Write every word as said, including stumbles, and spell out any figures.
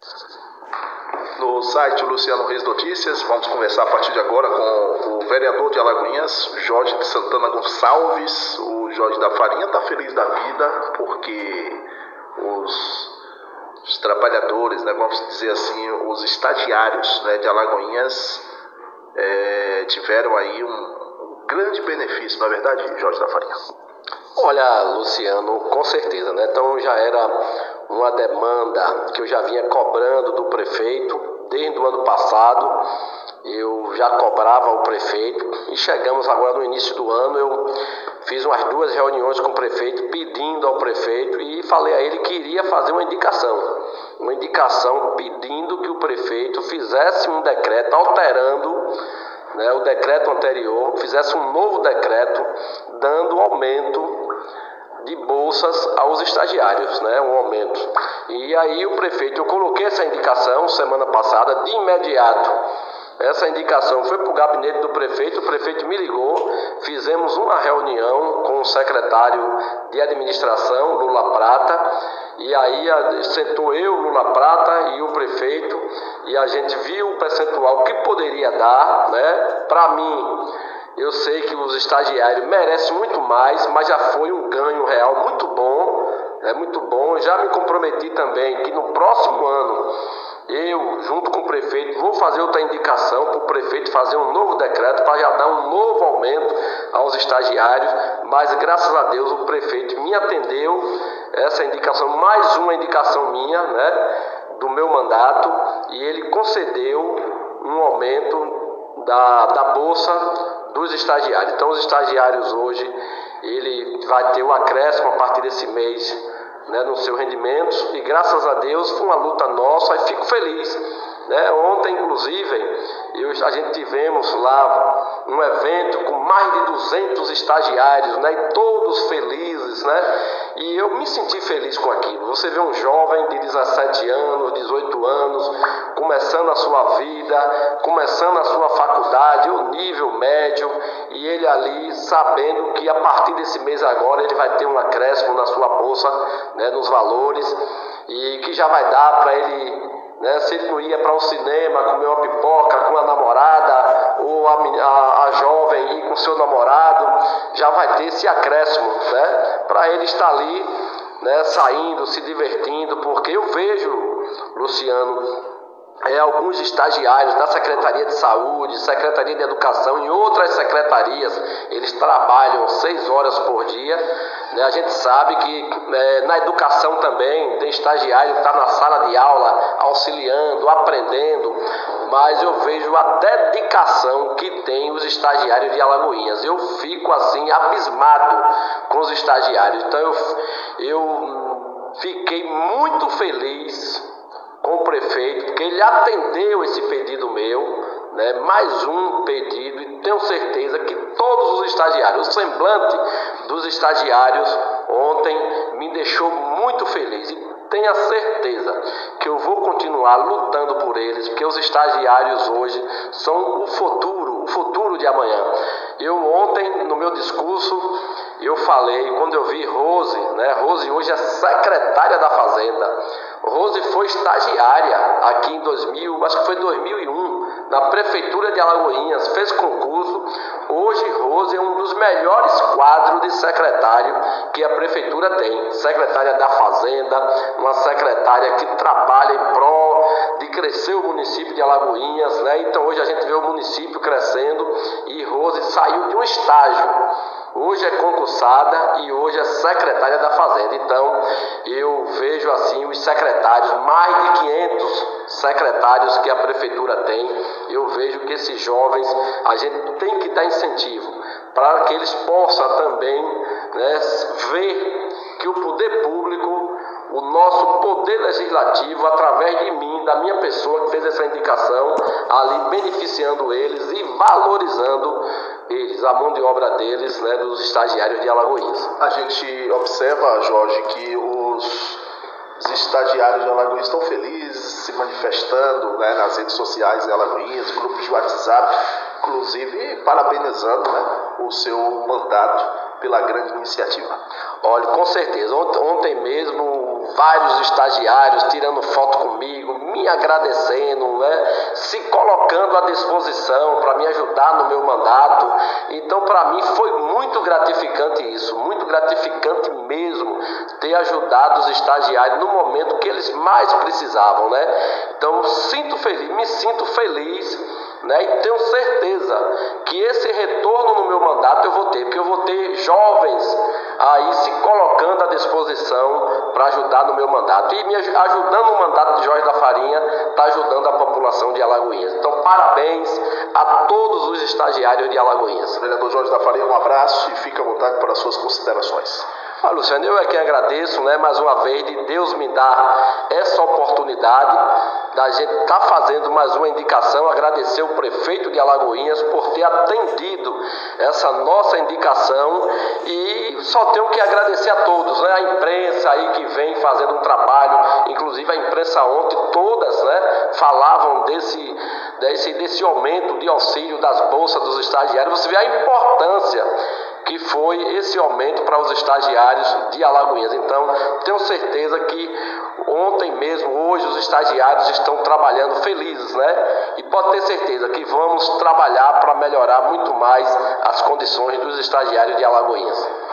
No site Luciano Reis Notícias, vamos conversar a partir de agora com o vereador de Alagoinhas, Jorge de Santana Gonçalves. O Jorge da Farinha está feliz da vida porque os, os trabalhadores, né, vamos dizer assim, os estagiários, né, de Alagoinhas é, tiveram aí um, um grande benefício, não é verdade, Jorge da Farinha? Olha, Luciano, com certeza, né? Então já era uma demanda que eu já vinha cobrando do prefeito desde o ano passado. Eu já cobrava o prefeito e chegamos agora no início do ano. Eu fiz umas duas reuniões com o prefeito pedindo ao prefeito e falei a ele que iria fazer uma indicação. Uma indicação pedindo que o prefeito fizesse um decreto alterando, né, o decreto anterior, fizesse um novo decreto dando aumento de bolsas aos estagiários, né, um aumento. E aí o prefeito, eu coloquei essa indicação semana passada, de imediato. Essa indicação foi para o gabinete do prefeito, o prefeito me ligou, fizemos uma reunião com o secretário de administração, Lula Prata, e aí sentou eu, Lula Prata e o prefeito, e a gente viu o percentual que poderia dar, né, para mim. Eu sei que os estagiários merecem muito mais, mas já foi um ganho real muito bom, é muito bom. Já me comprometi também que no próximo ano, eu, junto com o prefeito, vou fazer outra indicação para o prefeito fazer um novo decreto para já dar um novo aumento aos estagiários, mas graças a Deus o prefeito me atendeu, essa indicação, mais uma indicação minha, né, do meu mandato, e ele concedeu um aumento da, da bolsa dos estagiários. Então os estagiários hoje, ele vai ter um acréscimo a partir desse mês, né, no seu rendimento, e graças a Deus foi uma luta nossa e fico feliz, né? Ontem inclusive eu, a gente tivemos lá um evento com mais de duzentos estagiários, né, e todos felizes, né? E eu me senti feliz com aquilo. Você vê um jovem de dezessete anos, dezoito anos, começando a sua vida, começando a sua faculdade, o nível médio, e ele ali sabendo que a partir desse mês agora ele vai ter um acréscimo na sua bolsa, né, nos valores, e que já vai dar para ele, né, se ele não ia para o cinema comer uma pipoca com a namorada, ou a, a, a jovem ir com seu namorado, já vai ter esse acréscimo, né, para ele estar ali, né, saindo, se divertindo, porque eu vejo, Luciano, É, alguns estagiários da Secretaria de Saúde, Secretaria de Educação e outras secretarias, eles trabalham seis horas por dia, né? A gente sabe que é, na educação também tem estagiário que está na sala de aula, auxiliando, aprendendo, mas eu vejo a dedicação que tem os estagiários de Alagoinhas. Eu fico assim abismado com os estagiários, então eu, eu fiquei muito feliz com o prefeito, porque ele atendeu esse pedido meu, né, mais um pedido, e tenho certeza que todos os estagiários, o semblante dos estagiários ontem me deixou muito feliz, e tenha certeza que eu vou continuar lutando por eles, porque os estagiários hoje são o futuro, o futuro de amanhã. Eu ontem, no meu discurso, eu falei, quando eu vi Rose, né, Rose hoje é secretária da Fazenda. Rose foi estagiária aqui em dois mil, acho que foi dois mil e um, na Prefeitura de Alagoinhas, fez concurso. Hoje Rose é um dos melhores quadros de secretário que a Prefeitura tem. Secretária da Fazenda, uma secretária que trabalha em prol de crescer o município de Alagoinhas, né? Então hoje a gente vê o município crescendo e Rose saiu de um estágio. Hoje é concursada e hoje é secretária da Fazenda. Então, eu vejo assim os secretários, mais de quinhentos secretários que a prefeitura tem. Eu vejo que esses jovens, a gente tem que dar incentivo para que eles possam também, né, ver que o poder público, o nosso poder legislativo, através de mim, da minha pessoa que fez essa indicação, ali beneficiando eles e valorizando eles, a mão de obra deles, né, dos estagiários de Alagoinhas. A gente observa, Jorge, que os, os estagiários de Alagoinhas estão felizes, se manifestando, né, nas redes sociais de Alagoinhas, grupos de WhatsApp, inclusive parabenizando, né, o seu mandato pela grande iniciativa. Olha, com certeza, ontem, ontem mesmo vários estagiários tirando foto comigo, me agradecendo, né? Se colocando à disposição para me ajudar no meu mandato. Então, para mim, foi muito gratificante isso, muito gratificante mesmo ter ajudado os estagiários no momento que eles mais precisavam, né? Então, sinto feliz, me sinto feliz, né? E tenho certeza que esse retorno no meu mandato eu vou ter, porque eu vou ter jovens aí se colocando à disposição para ajudar no meu mandato. E me ajudando no mandato de Jorge da Farinha, está ajudando a população de Alagoinhas. Então, parabéns a todos os estagiários de Alagoinhas. Vereador Jorge da Farinha, um abraço e fica à vontade para as suas considerações. Ah, Luciano, eu é quem agradeço, né, mais uma vez, de Deus me dar essa oportunidade da gente estar tá fazendo mais uma indicação, agradecer o prefeito de Alagoinhas por ter atendido essa nossa indicação e só tenho que agradecer a todos, né, a imprensa aí que vem fazendo um trabalho, inclusive a imprensa ontem, todas, né, falavam desse, desse, desse aumento de auxílio das bolsas dos estagiários. Você vê a importância que foi esse aumento para os estagiários de Alagoinhas. Então, tenho certeza que ontem mesmo, hoje, os estagiários estão trabalhando felizes, né? E pode ter certeza que vamos trabalhar para melhorar muito mais as condições dos estagiários de Alagoinhas.